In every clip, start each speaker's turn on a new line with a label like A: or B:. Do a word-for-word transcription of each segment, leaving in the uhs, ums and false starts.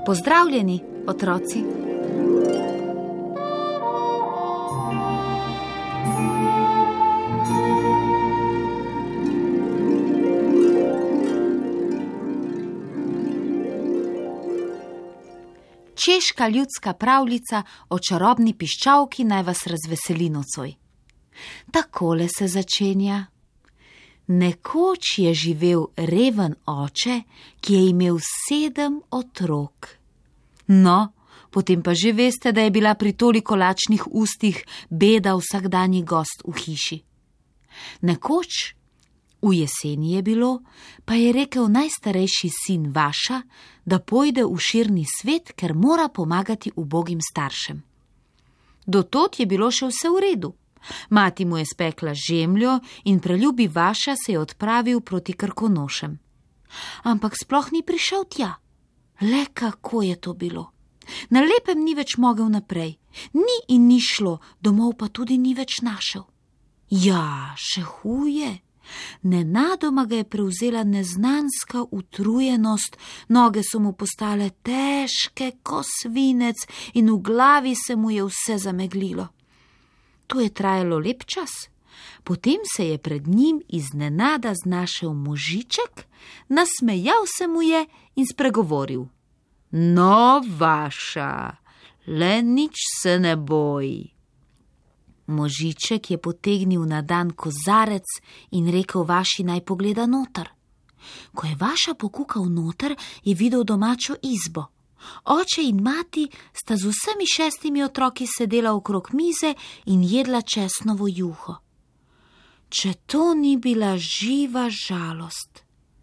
A: Pozdravljeni, otroci. Češka ljudska pravljica o čarobni piščalki naj vas razveseli nocoj. Takole se začenja. Nekoč je živel reven oče, ki je imel sedem otrok. No, potem pa že veste, da je bila pri toliko lačnih ustih beda vsakdanji gost v hiši. Nekoč, v jeseni je bilo, pa je rekel najstarejši sin Vaša, da pojde v širni svet, ker mora pomagati ubogim staršem. Do tod je bilo še vse v redu. Mati mu je spekla žemljo in preljubi Vaša se je odpravil proti Krkonošem. Ampak sploh ni prišel tja. Le kako je to bilo? Na lepem ni več mogel naprej. Ni in ni šlo, domov pa tudi ni več našel. Ja, še huje. Nenadoma ga je prevzela neznanska utrujenost, noge so mu postale težke ko svinec in v glavi se mu je vse zameglilo. To je trajalo lep čas. Potem se je pred njim iznenada znašel možiček, nasmejal se mu je in spregovoril. No, Vaša, le nič se ne boj. Možiček je potegnil na dan kozarec in rekel Vaši naj pogleda noter. Ko je Vaša pokukal noter, je videl domačo izbo. Oče in mati sta z vsemi šestimi otroki sedela okrog mize in jedla česnovo juho. Če to ni bila živa žalost.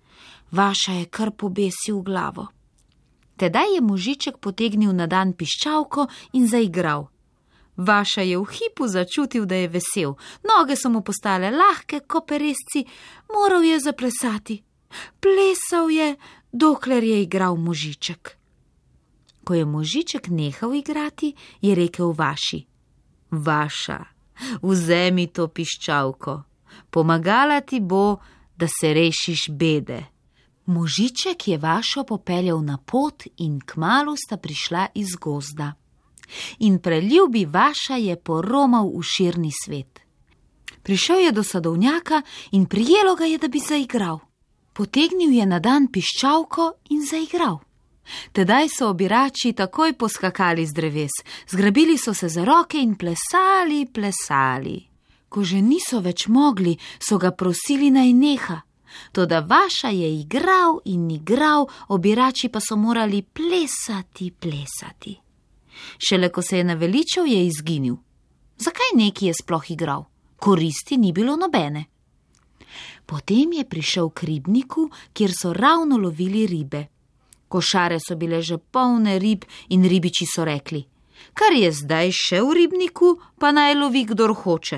A: Vaša je kar pobesil glavo. Tedaj je možiček potegnil na dan piščalko in zaigral. Vaša je v hipu začutil, da je vesel. Noge so mu postale lahke, ko peresci, moral je zaplesati. Plesal je, dokler je igral možiček. Ko je možiček nehal igrati, je rekel Vaši. Vaša, vzemi to piščalko. Pomagala ti bo, da se rešiš bede. Možiček je Vašo popeljal na pot in kmalu sta prišla iz gozda. In preljubi Vaša je poromal v širni svet. Prišel je do sadovnjaka in prijelo ga je, da bi zaigral. Potegnil je na dan piščalko in zaigral. Tedaj so obirači takoj poskakali z dreves, zgrabili so se za roke in plesali, plesali. Ko že niso več mogli, so ga prosili naj neha. Toda Vaša je igral in igral, obirači pa so morali plesati, plesati. Šele ko se je naveličal, je izginil. Zakaj neki je sploh igral? Koristi ni bilo nobene. Potem je prišel k ribniku, kjer so ravno lovili ribe. Košare so bile že polne rib in ribiči so rekli, kar je zdaj še v ribniku, pa naj lovi kdor hoče.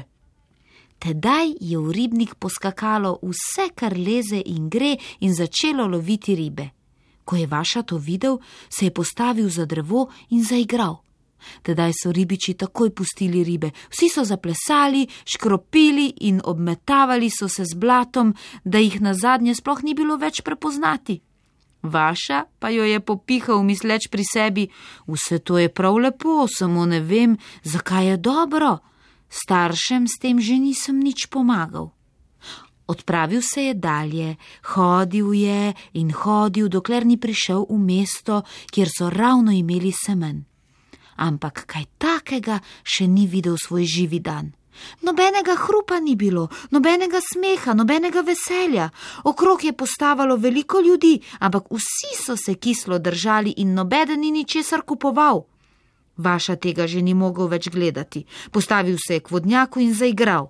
A: Tedaj je v ribnik poskakalo vse, kar leze in gre in začelo loviti ribe. Ko je Vaša to videl, se je postavil za drevo in zaigral. Tedaj so ribiči takoj pustili ribe. Vsi so zaplesali, škropili in obmetavali so se z blatom, da jih nazadnje sploh ni bilo več prepoznati. Vaša pa jo je popihal, misleč pri sebi, vse to je prav lepo, samo ne vem, zakaj je dobro. Staršem s tem že nisem nič pomagal. Odpravil se je dalje, hodil je in hodil, dokler ni prišel v mesto, kjer so ravno imeli semen. Ampak kaj takega še ni videl svoj živi dan. Nobenega hrupa ni bilo, nobenega smeha, nobenega veselja. Okrog je postavalo veliko ljudi, ampak vsi so se kislo držali in nobeden ni ničesar kupoval. Vaša tega že ni mogel več gledati. Postavil se je k vodnjaku in zaigral.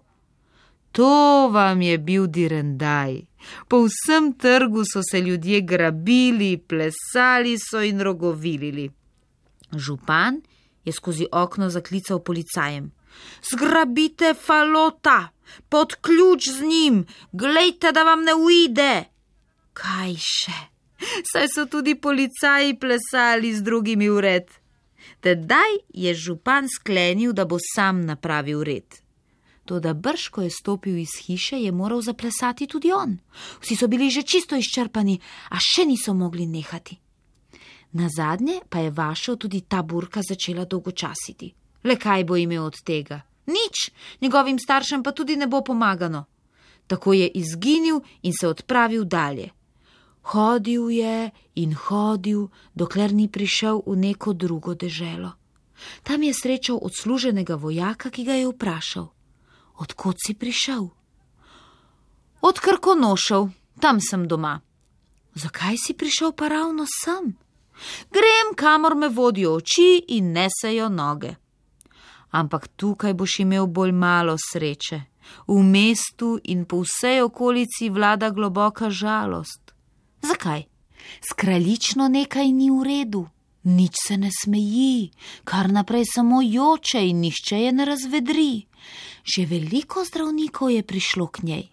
A: To vam je bil direndaj. Po vsem trgu so se ljudje grabili, plesali so in rogovilili. Župan je skozi okno zaklical policajem. Zgrabite falota, pod ključ z njim, glejte, da vam ne uide. Kaj še? Saj so tudi policaji plesali z drugimi v red. Tedaj je župan sklenil, da bo sam napravil red. Toda brž, ko je stopil iz hiše, je moral zaplesati tudi on. Vsi so bili že čisto izčrpani, a še niso mogli nehati. Nazadnje pa je Vašo tudi ta burka začela dolgočasiti. Le kaj bo imel od tega? Nič, njegovim staršem pa tudi ne bo pomagano. Tako je izginil in se odpravil dalje. Hodil je in hodil, dokler ni prišel v neko drugo deželo. Tam je srečal odsluženega vojaka, ki ga je vprašal: Od kod si prišel? Od Krkonošev, tam sem doma. Zakaj si prišel pa ravno sem? Grem, kamor me vodijo oči in nesejo noge. Ampak tukaj boš imel bolj malo sreče. V mestu in po vsej okolici vlada globoka žalost. Zakaj? S kraljično nekaj ni v redu. Nič se ne smeji, kar naprej samo joče in nihče je ne razvedri. Že veliko zdravnikov je prišlo k njej.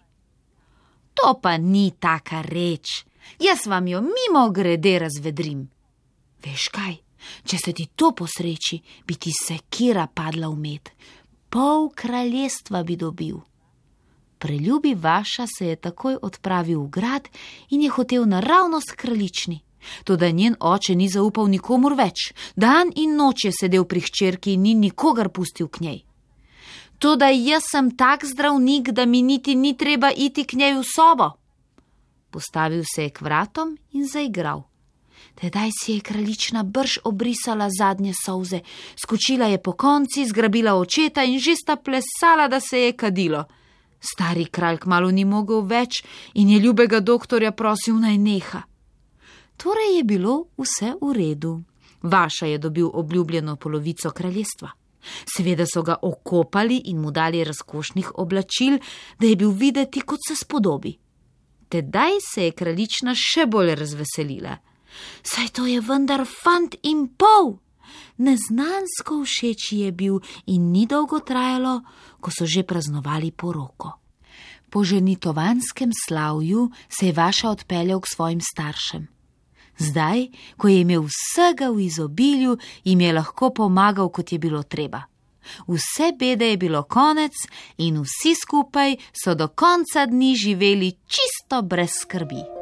A: To pa ni taka reč. Jaz vam jo mimo grede razvedrim. Veš kaj, če se ti to posreči, bi ti sekira padla v med. Pol kraljestva bi dobil. Preljubi Vaša se je takoj odpravil v grad in je hotel naravnost kraljični. Toda njen oče ni zaupal nikomur več. Dan in noč je sedel pri hčerki in ni nikogar pustil k njej. Toda jaz sem tak zdravnik, da mi niti ni treba iti k njej v sobo. Postavil se je k vratom in zaigral. Tedaj si je kraljična brž obrisala zadnje solze, skočila je po konci, zgrabila očeta in že sta plesala, da se je kadilo. Stari kralj kmalu ni mogel več in je ljubega doktorja prosil naj neha. Torej je bilo vse v redu. Vaša je dobil obljubljeno polovico kraljestva. Seveda so ga okopali in mu dali razkošnih oblačil, da je bil videti, kot se spodobi. Tedaj se je kraljična še bolj razveselila. Saj to je vendar fant in pol! Neznansko všeč je bil in ni dolgo trajalo, ko so že praznovali poroko. Po ženitovanskem slavju se je Vaša odpeljal k svojim staršem. Zdaj, ko je imel vsega v izobilju, jim je lahko pomagal, kot je bilo treba. Vse bede je bilo konec in vsi skupaj so do konca dni živeli čisto brez skrbi.